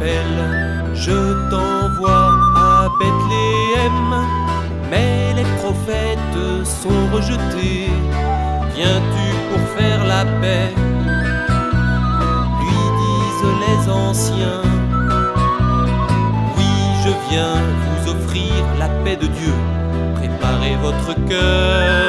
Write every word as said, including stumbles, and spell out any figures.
appelle, je t'envoie à Bethléem. Mais les prophètes sont rejetés. Viens-tu pour faire la paix? Lui disent les anciens. Je viens vous offrir la paix de Dieu. Préparez votre cœur.